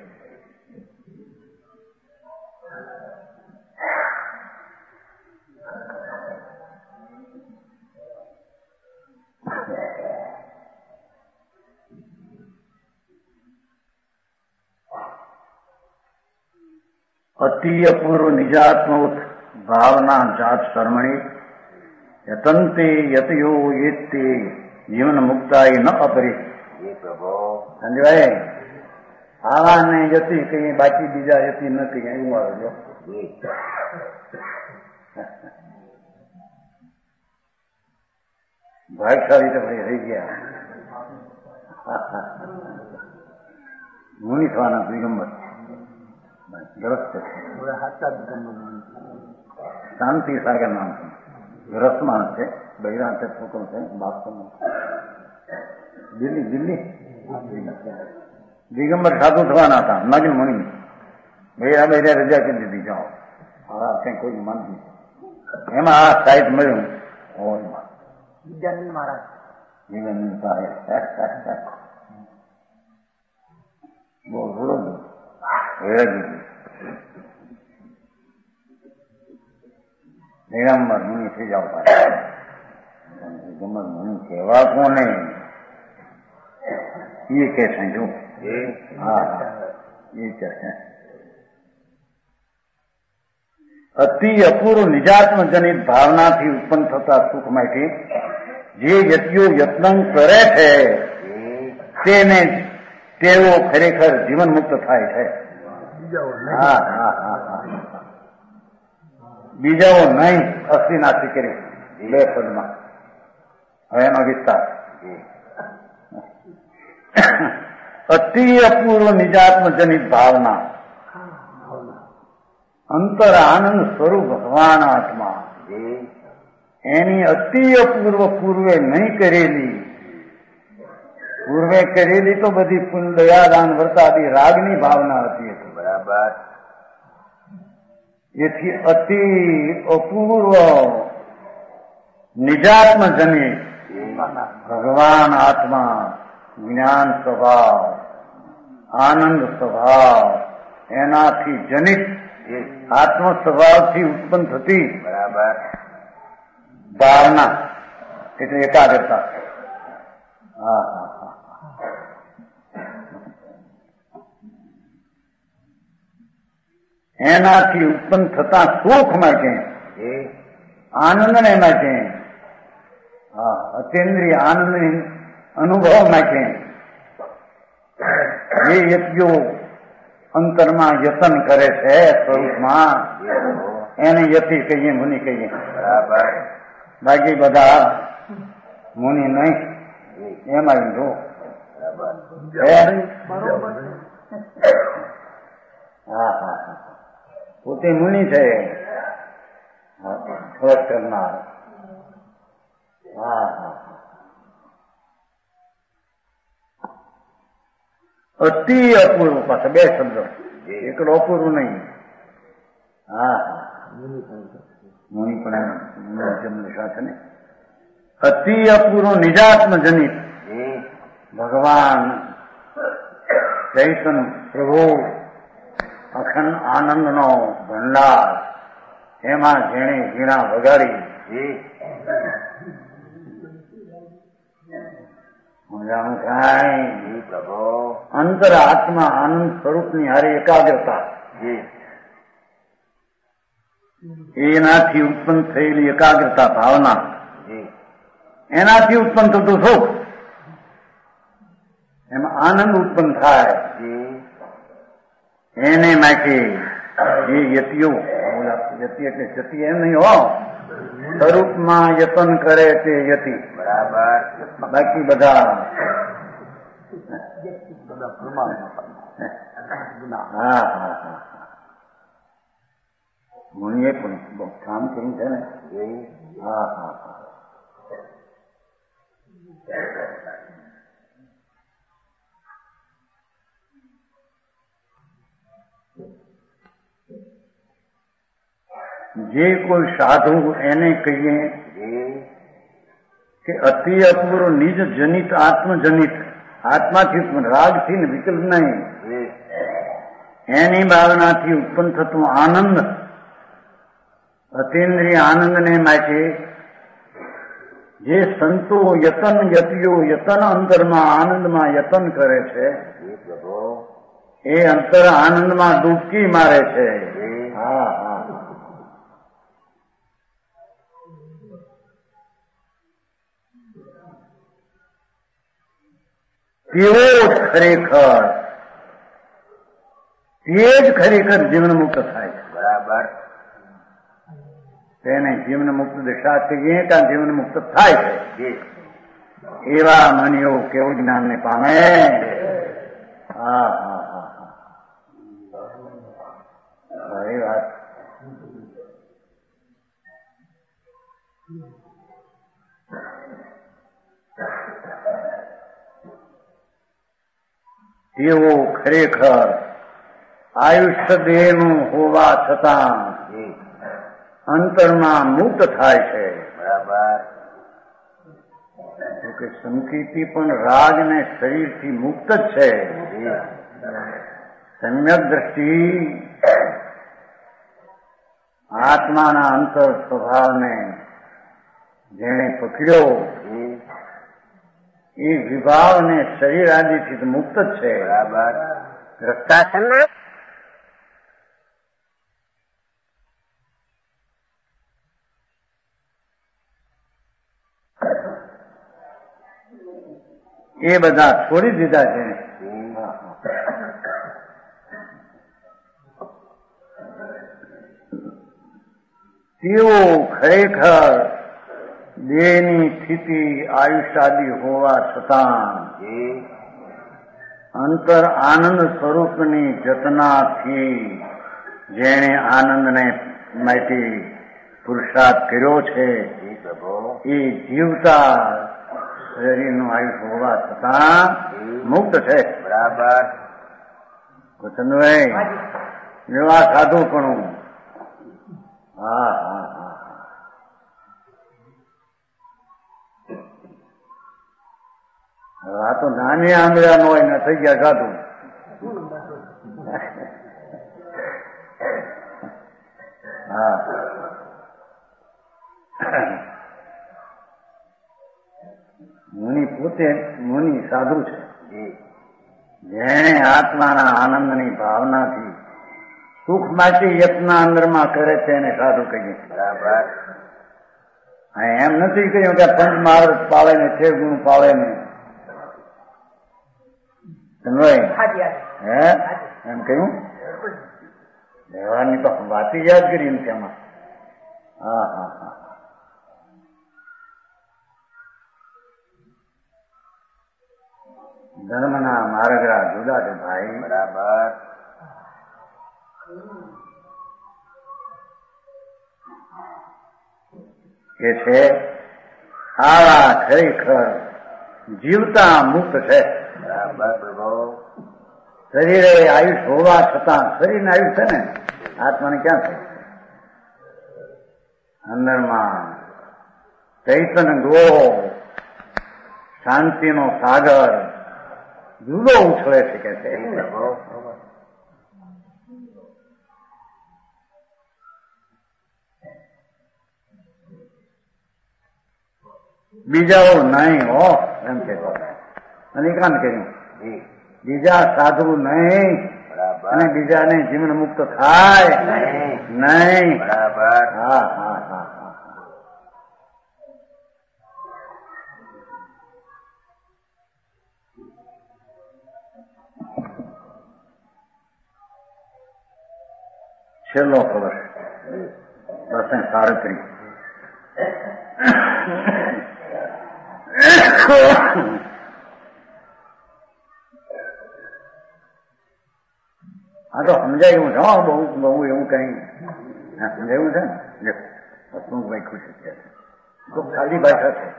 अतीय पूर्व निजात्मोत भावना जात कर्मणि यतन्ते यतयो येते जीवन मुक्ताई न अपरि. समझाए? आवा ने यति कहीं बाकी बीजा यति न कहीं એવું આવે જો. ભાગશાળી તો ભાઈ રહી ગયા. મુનિ થવાના દિગંબર ગ્રસ્ત શાંતિ સાગર નામ છે. ગ્રસ્ત માણસ છે. બૈરા છોકરો છે. બાપ દિલ્હી દિગંબર સાધુ થવાના હતા. નગ્ન મુનિ બૈરા રજા કરી દીધી. જાઓ કઈ કોઈ માનતી એમાં આ સાહિત્ય મળ્યું. વિદ્યાનંદ મહારાજ વિદ્યાનંદ સાહેબ બહુ થોડો દિગંબર મુનિ થઈ જાવ. દિગંબર મુનિ કહેવા કોને એ કે છે જો. હા એ કે છે અતિ અપૂર્વ નિજાત્મ જનિત ભાવનાથી ઉત્પન્ન થતા સુખ માટે જે યતિઓ યત્ન કરે છે તેને તેઓ ખરેખર જીવન મુક્ત થાય છે. હા હા હા હા બીજાઓ નહીં. અસ્થિનાથી કરી 2 પદમાં. હવે એનો વિસ્તાર અતિ અપૂર્વ નિજાત્મ જનિત ભાવના અંતર આનંદ સ્વરૂપ ભગવાન આત્મા એની અતિ અપૂર્વ પૂર્વે નહીં કરેલી. પૂર્વે કરેલી તો બધી પુન દયાદાન વર્તાદી રાગની ભાવના હતી. બરાબર. એથી અતિ અપૂર્વ નિજાત્મ જનિત ભગવાન આત્મા જ્ઞાન સ્વભાવ આનંદ સ્વભાવ એનાથી જનિત આત્મ સ્વભાવથી ઉત્પન્ન થતી બરાબર ભાવના એટલે એકાગ્રતા. હા હા હા એનાથી ઉત્પન્ન થતા સુખ માટે આનંદ ને માટે હા અતિન્દ્રિય આનંદની અનુભવ માટે જે યત્યો અંતરમાં યતન કરે છે સ્વરૂપમાં એને યતિ કહીએ, મુનિ કહીએ. બરાબર. બાકી બધા મુનિ નહીં. એમાં જો હા હા પોતે મુનિ છે ફરક કરનાર. હા હા અતિ અપૂર્વ પાછા બે શબ્દો, એકડો અપૂર્વ નહીં. હા મુનિ પણ સાથે ને અતિ અપૂર્વ નિજાત્મ જનિત ભગવાન ચૈતન પ્રભુ અખંડ આનંદનો ભંડાર એમાં જેણે વીણા વગાડી મજાનું કાંઈ પ્રભુ અંતર આત્મા આનંદ સ્વરૂપની હારે એકાગ્રતા એનાથી ઉત્પન્ન થયેલી એકાગ્રતા ભાવના એનાથી ઉત્પન્ન થતું સુખ એમાં આનંદ ઉત્પન્ન થાય એને માટે એ યતિઓ યતિ એટલે જતિ એમ નહીં હો સ્વરૂપમાં યતન કરે તે યતિ. બરાબર. બાકી બધા હા હા હા મુનિએ પણ બહુ કામ કર્યું છે ને. હા હા હા જે કોઈ સાધુ એને કહીએ કે અતિ અપૂર્વ નિજ જનિત આત્મજનિત આત્માથી રાગથી ને વિકલ્પ નહીં એની ભાવનાથી ઉત્પન્ન થતું આનંદ અતિન્દ્રિય આનંદને માટે જે સંતો યતન યતિઓ યતન અંતરમાં આનંદમાં યતન કરે છે એ અંતર આનંદમાં ડૂબકી મારે છે. હા હા તેઓ જ ખરેખર તે જ ખરેખર જીવન મુક્ત થાય છે. બરાબર. તેને જીવન મુક્ત દિશા કહીએ ત્યાં જીવન મુક્ત થાય છે. એવા મનીઓ કેવું જ્ઞાનને પામે. હા હા હા હા એ વાત તેઓ ખરેખર આયુષ્ય દેહનું હોવા છતાં અંતરમાં મુક્ત થાય છે. બરાબર. જોકે સંકીર્તિ પણ રાગ ને શરીરથી મુક્ત જ છે. સમ્યક દ્રષ્ટિ આત્માના અંતર સ્વભાવને જેણે પકડ્યો એ વિભાવ ને શરીર આદિથી મુક્ત જ છે. બરાબર. રક્તાસનના એ બધા છોડી દીધા છે. તેઓ ખરેખર દેહની સ્થિતિ આયુષ્યાદિ હોવા છતાં અંતર આનંદ સ્વરૂપની જતનાથી જેણે આનંદને માટે પુરુષાર્થ કર્યો છે એ જીવતા શરીરનું આયુષ્ય હોવા છતાં મુક્ત છે. બરાબર. ચંદુભાઈ એવા સાધુ પણ હા હા હા આ તો નાની આંગળા ન હોય ને થઈ ગયા સાધુ. હા મુનિ પોતે મુનિ સાધુ છે. જેણે આત્માના આનંદની ભાવનાથી સુખ માટે યત્ન અંદરમાં કરે છે એને સાધુ કહીએ. બરાબર. એમ નથી કહ્યું કે પંચ મહારથ પાળે ને 6 ગુણ પાળે ને હે એમ કહ્યું વ્યવહારની તો વાત યાદ કરી એમ તેમાં. હા હા હા ધર્મના માર્ગરા જુદા છે ભાઈ. બરાબર. કે છે આવા ખરેખર જીવતા મુક્ત છે. બરાબર પ્રભુ. શરીરે આયુષ હોવા છતાં શરીરને આયુષ છે ને આત્માને ક્યાં છે? અંદરમાં ચૈતન્ય ગોળો શાંતિનો સાગર જુદો ઉછળે છે કે છે. બીજાઓ નહીં હો એમ કે અનિકાંત કર્યું. બીજા સાધુ નહીં અને બીજાને જીવન મુક્ત થાય નહીં. બરાબર. હા હા હા હા છેલ્લો ખબર 10:37. હા તો સમજાયું છે. બહુ બહુ એવું કઈ સમજાયું છે ને ભાઈ ખુશી છે તો ખાલી ભાષા છે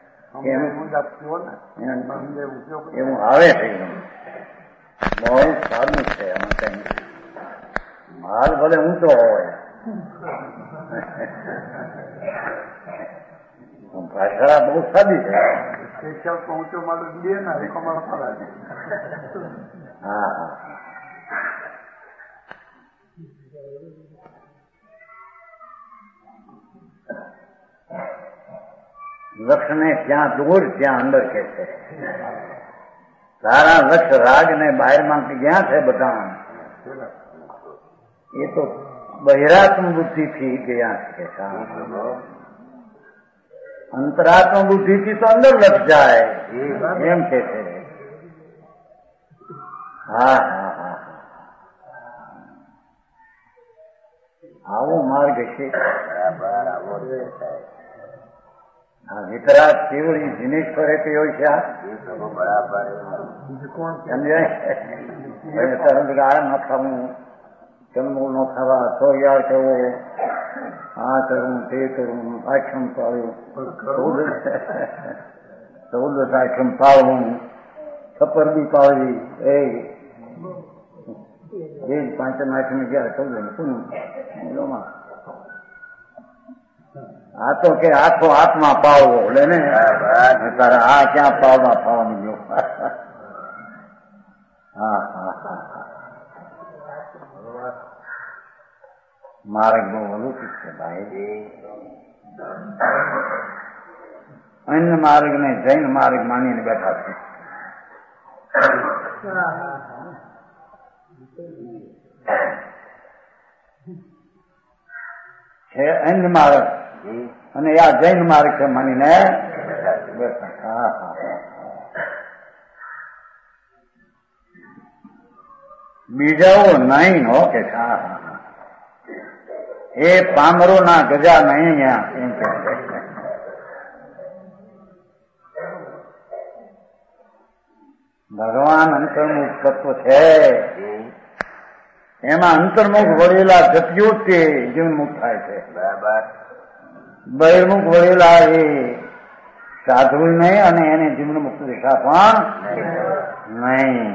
એવું આવે છે. બહુ સારું છે. એમાં કઈ માલ ભલે ઊંચો હોય ભાષા બહુ સાદી છે. હા હા લક્ષને ત્યાં દૂર ત્યાં અંદર કે છે. સારા લક્ષ રાગ ને બહારમાં ક્યાં છે બધા એ તો બહિરાત્મ બુદ્ધિ થી ગયા છે. અંતરાત્મ બુદ્ધિ થી તો અંદર લક્ષ જાય એમ કે છે. હા હા હા આવો માર્ગ છે. આ વિતરાગ કેવળી જીનેશ્વરે કયો છે. સમજાય ન ખાવું જન્મો ન ખાવા સોયાર કરવો આ કરવું તે કરવું આશ્રમ પાળવું 14 આશ્રમ પાળવું છપ્પર બી પાળવી એ જ 5 આશ્રમ ગયા 14 પૂરું. આ તો કે આખો આત્મા પાવવો એટલે ને તારે આ ક્યાં પાવવા પાવા મળ્યો. હા હા હા માર્ગ બહુ અલૌકિક છે ભાઈ. અન્ય માર્ગ ને જૈન માર્ગ માનીને બેઠા છે અન્ય માર્ગ અને આ જૈન માર્ગ છે માનીને બેઠા. હા હા બીજાઓ નહીં હો કે. હા હા એ પામરો ના ગજા નહીં અહીંયા એમ કે ભગવાન અંતર્મુખ તત્વ છે. એમાં અંતર્મુખ વળેલા જપ્યો તે જીવન મુક્ત થાય છે. બરાબર. બહિર્મુખ વળેલા એ સાધુ નહીં અને એને જીવન મુક્ત દિશા પણ નહીં.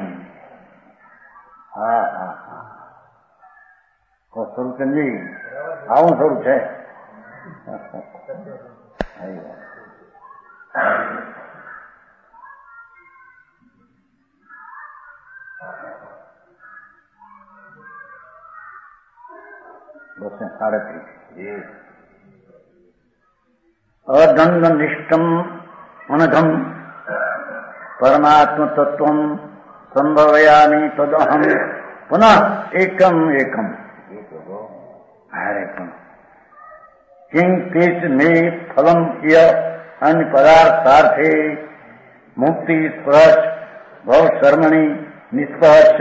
હા હા હા સ્વરૂપચંદજી આવું સ્વરૂપ છે. અદંડ નિષ્ઠમ અનઘમ પરમાત્મ તત્વમ સંભવયામી તદહમ પુનઃ એકમ એકમ. અરે પણ किंग तेज में फलम यह अन्य पदार्थार्थे मुक्ति स्पर्श भव શર્મણી નિષ્પર્શ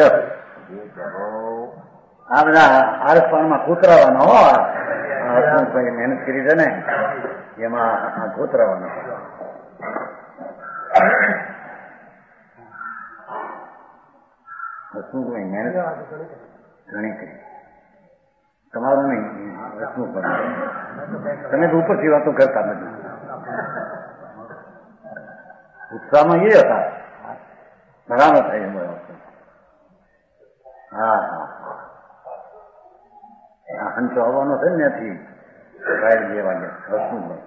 આ બધા આરસપણમાં કૂતરાવાનો હો કઈ મહેનત કરી છે ને એમાં કૂતરાવાનો શું કઈ મહેનત ઘણી કરી તમારું નહીં રસનું પણ તમે તો ઉપરથી વાતો કરતા નથી ઉત્સાહમાં એ હતા બરાબર થાય હા હા હંચો આવવાનો છે ને ત્યાંથી રાઈડ 2 વાગે રસનું પણ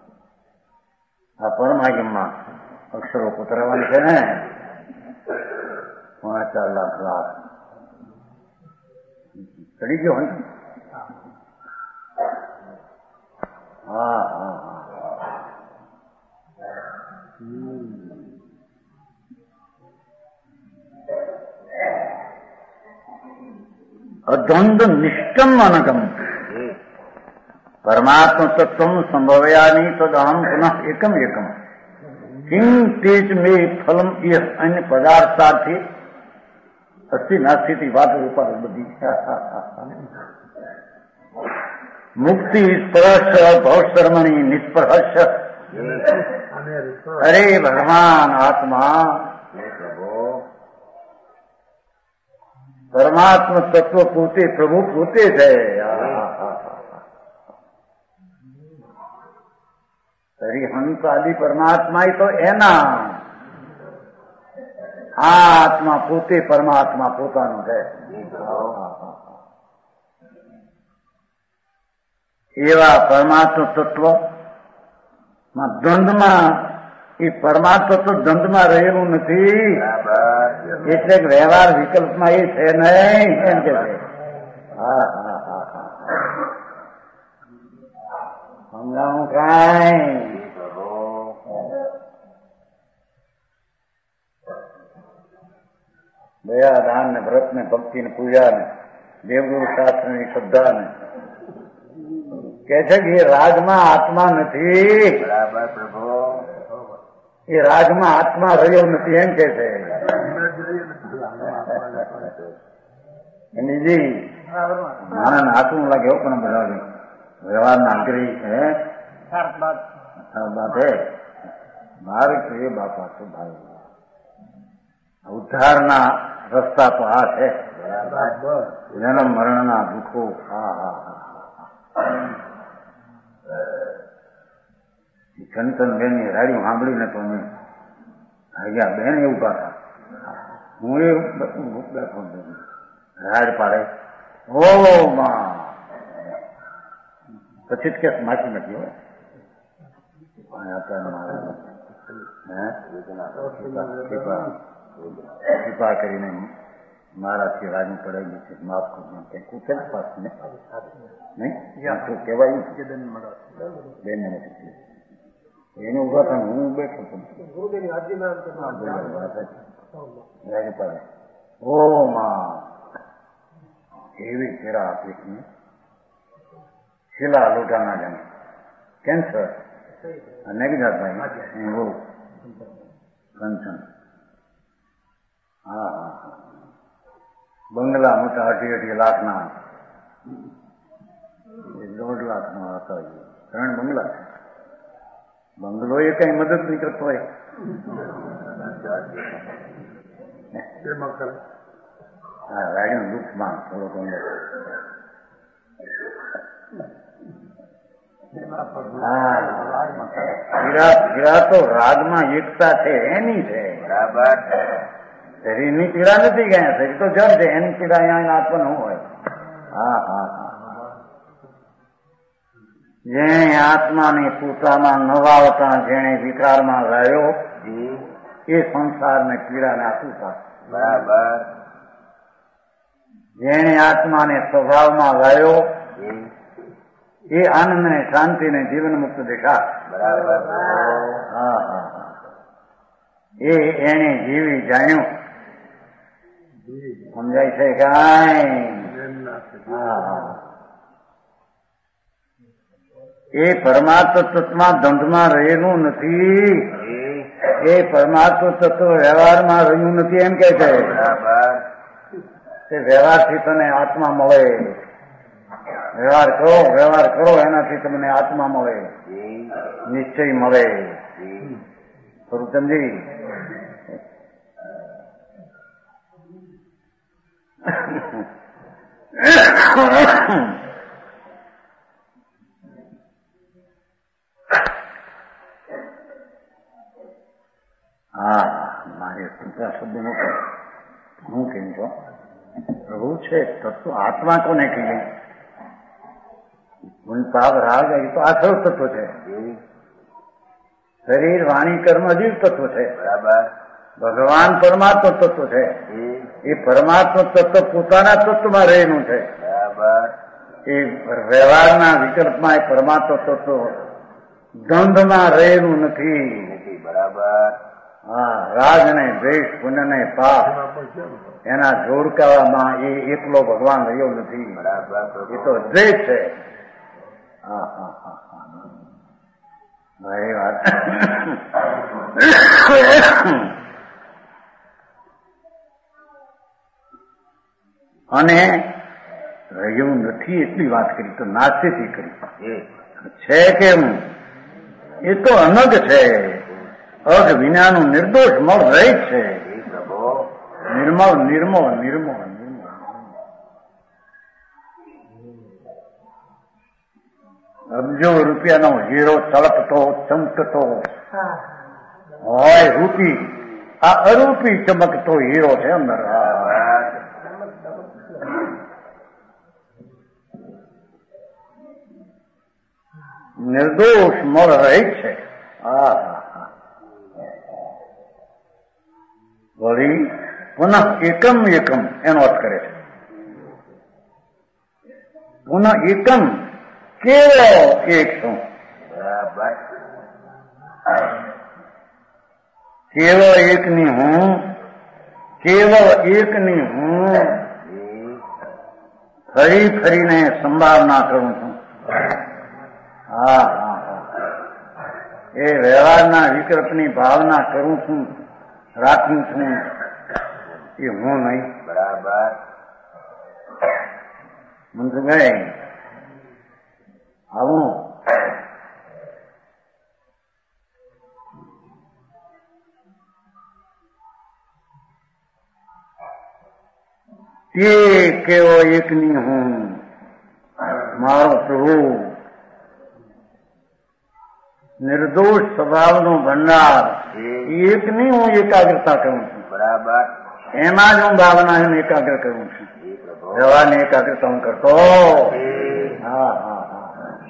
આ પરમાગમમાં અક્ષરો કોતરવાની છે ને 5-4 લાખ ચડી ગયો હંચો હા હા હા અદ્વંદ નિષ્ઠમ અનગમ પરમાત્મ તત્વ સંભવયાની તદહમ પુનઃ એકમ એકમ કિંગ તેજ મે ફલમ યહ અન્ય પદાર્થાર્થી અસ્થિ નાસ્તિ વાત ઉપર બધી મુક્તિ સ્પર્શ ભવ શર્મણી નિષ્પર્શ અરે ભગવાન આત્મા પરમાત્મ તત્વ પોતે પ્રભુ પોતે છે હરિહંસ આદિ પરમાત્મા તો એના આ આત્મા પોતે પરમાત્મા પોતાનો છે એવા પરમાત્મ તત્વ દ્વંદમાં એ પરમાત્મ તત્વ દ્વંદમાં રહેલું નથી એટલે વ્યવહાર વિકલ્પમાં એ છે નહીં એમ કે છે હા હા હા હા સમજાવું કાંઈ દયા દાન ને વ્રત ને ભક્તિ ને પૂજા ને દેવગુરુ શાસ્ત્ર ની શ્રદ્ધા ને કે છે કે એ રાજમાં આત્મા નથી બરાબર પ્રભુ એ રાજમાં આત્મા રહ્યો નથી એમ કે છે એની નાના હાથું લાગે એવું પણ બધા વ્યવહારના આગ્રહી છે બાત હે મારે તો એ બાપા તો ભાઈ ઉદ્ધારના રસ્તા તો આ છે જન્મ મરણના દુઃખો હા હા હા ચંતન બેન ની રાડી સાંભળીને તો અમે ગયા બેન એવું પાછા હું એ બેઠો રાડ પાડે ઓ માં પછી જ કેસ માસી નથી હોય કૃપા કરીને મારાથી રાજુ પડાઈ ગયું છે માફ કરજો કઈ છે પાસ નહીં કહેવાય બેન એને ઉભા થાય હું બેઠો છું ઓ માં એવી ફેરા આપી શિલા લોટાના જણ કેન્સર અને ભાઈ બહુ કંચન હા હા હા બંગલા મોટા 18 લાખના 1.5 લાખના હતા 3 બંગલા છે બંગલો એ કઈ મદદ નહીં કરતો હોય હા રાડીનું દુઃખમાં થોડોક અંદર પીડા તો રાગમાં એકતા છે એની છે બરાબર શરીરની પીડા નથી ગયા શરીર તો જડ છે એની પીડા અહીંયા આપવા ન હોય હા હા હા જેણે આત્માને પોતામાં નવાવતા જેણે વિકારમાં લાવ્યો એ સંસારને પીડાને આપું બરાબર જેણે આત્માને સ્વભાવમાં લાવ્યો એ આનંદ ને શાંતિ ને જીવન મુક્ત દેખા બરાબર હા હા હા એને જીવી જાણ્યું સમજાય છે કાંઈ હા હા એ પરમાત્મ તત્વમાં દ્વંદ્વમાં રહેલું નથી. એ પરમાત્મ તત્વ વ્યવહારમાં રહ્યું નથી એમ કે છે. તે વ્યવહારથી તને આત્મા મળે. વ્યવહાર કરો એનાથી તમને આત્મા મળે, નિશ્ચય મળે. થોડું સમજી. હા, મારે ટૂંકા શબ્દો હું કેમ છો પ્રભુ છે તત્વ. આત્મા કોને કહીએ? ગુણ પાપ રાગ એ તો આખર તત્વ છે. શરીર વાણી કર્મ અજીવ તત્વ છે. બરાબર. ભગવાન પરમાત્મા તત્વ છે. એ પરમાત્મા તત્વ પોતાના તત્વમાં રહેલું છે. બરાબર. એ વ્યવહારના વિકલ્પમાં એ પરમાત્મા તત્વ દ્વંદ્વમાં રહેલું નથી. બરાબર. હા, રાગ ને દ્વેષ, પુણ્ય ને પાપ એના જોડકાવામાં એ એકલો ભગવાન રહ્યો નથી. બરાબર. એ તો દ્વેષ છે. હા હા હા હા, ભાઈ વાત. અને રહ્યું નથી એટલી વાત કરી તો નાસ્તિથી કરી. છે કેમ? એ તો અનગ છે. અગ વિનાનું નિર્દોષ મળ રહે છે. નિર્મળ નિર્મળ નિર્મળ અબજો રૂપિયાનો હીરો તળપતો ચમકતો હોય રૂપી, આ અરૂપી ચમકતો હીરો છે અંદર. નિર્દોષ મળ રહે છે. વળી પુનઃ એકમ એકમ એનો અર્થ કરે છે. પુનઃ એકમ કેવો એક છું. કેવળ એકની હું, કેવળ એકની હું ફરી ફરીને સંભાવના કરું છું. હા હા હા, એ વ્યવહારના વિકલ્પની ભાવના કરું છું, રાખું છું, એ હું નહીં. બરાબર. મનસુખભાઈ આવું તે કેવો એકની હું, મારો પ્રભુ નિર્દોષ સ્વભાવનો ભંડાર, એકની હું એકાગ્રતા કરું છું. બરાબર. એમાં જ હું ભાવના એકાગ્ર કરું છું. વ્યવહારની એકાગ્રતા હું કરતો. હા હા હા,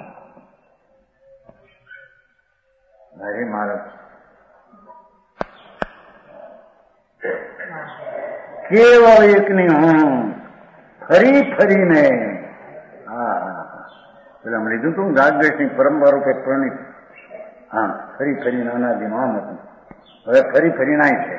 હરે મહારાજ કેવળ એકની હું ફરી ફરીને. હા હા, પેલા મેં લીધું તું રાગદ્વેષની પરંપરા રૂપે પ્રણિત. હા, ફરી ફરીને અનાદિ નામ હતું, હવે ફરી ફરી નાય છે.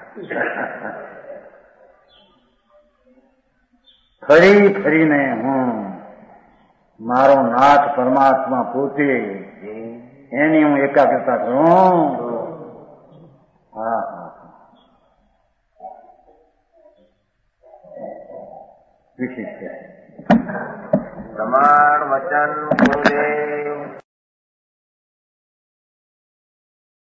ફરી ફરીને હું મારો નાથ પરમાત્મા પોતે એની હું એકાગ્રતા કરું. હા હા, વિશેષ છે. પ્રમાણ વચન